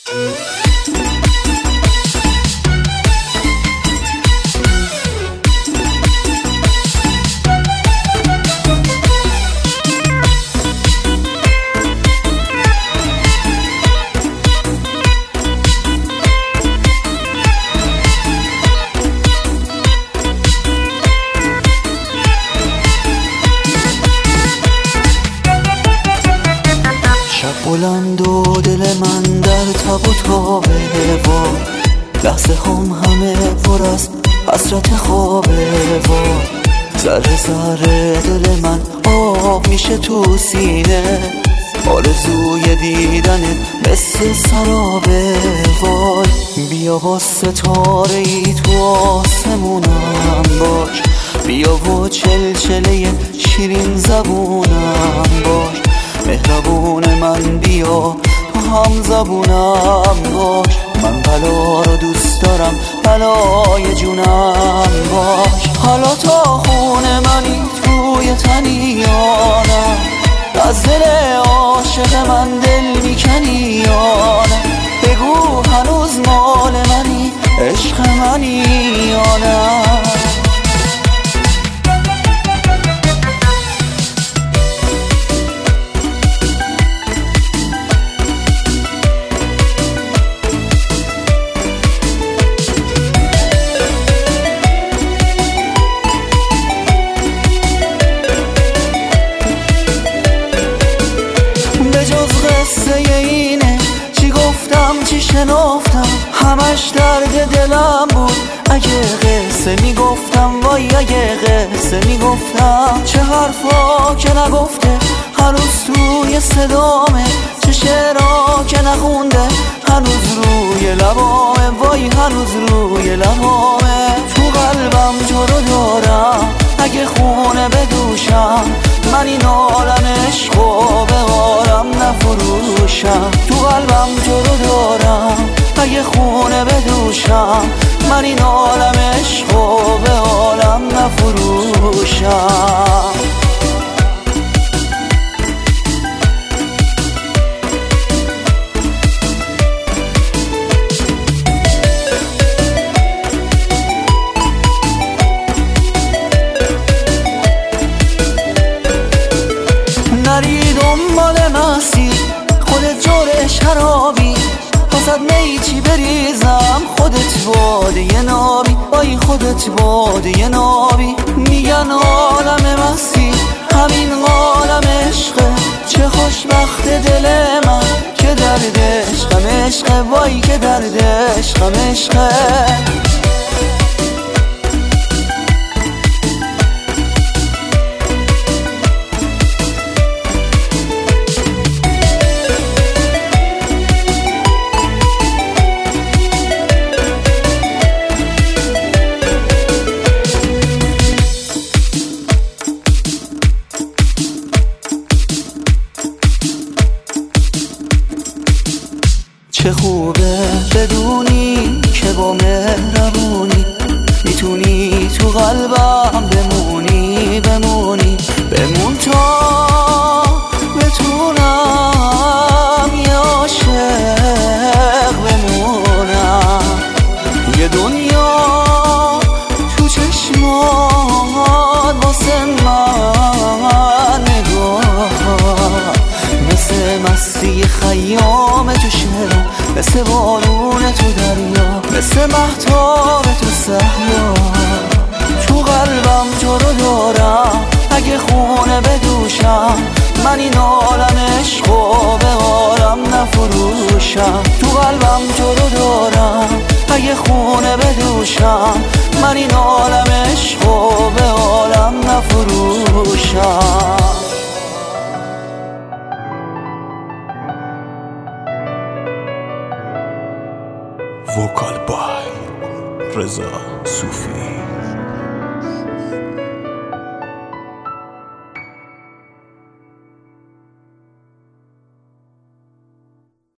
بلند و دل من در تب و تابه و لحظه همه پر از حسرت خوابه و ذره ذره دل من آب میشه تو سینه، آرزوی دیدنت مثل سرابه. وای بیا با ستاره ای تو آسمونم باش، بیا و چلچله شیرین زبونم باش، مهربون من بیا تو هم زبونم باش. من بلا رو دوست دارم، بلای جونم باش. حالا تا خونه منی توی تنیانم، از دل عاشق من دل میکنی یا نه؟ بگو هنوز مال منی، عشق منی یا نه؟ چی شنفتم همش درد دلم بود، اگه قصه میگفتم وای اگه قصه میگفتم. چه حرفا که نگفته هنوز توی صدامه، چه شعرها که نخونده هنوز روی لبامه، وای هنوز روی لبامه. تو قلبم تو رو دارم، اگه خونه بدوشم من این عالم عشقو به عالم نفروشم. تو قلبم تو رو دارم، اگه خونه بدوشم من این عالم عشقو به عالم نفروشم. نری دنبال مسیر خودت جور شرابی، واسد میچی بریزم خودت باده نابی، وای خودت باده نابی. میگن عالم مسیر همین عالم عشقه، چه خوشبخت دل من که درد عشقم عشقه، وای که درد عشقم عشقه. چه خوبه بدونی که با مهربونی میتونی تو قلبم بمونی بمونی بمون تا بتونم یه عاشق بمونم. یه دنیا تو چشمات واسه من نگاه، مثل مستی خیام تو شهرم، مثل بارون تو دریا، مثل مهتاب تو صحرا. تو قلبم تو رو دارم، اگه خونه بدوشم من این عالم عشقو به عالم نفروشم. تو قلبم تو رو دارم، اگه خونه بدوشم من این عالم عشقو به عالم نفروشم. وکال بای رضا صوفی.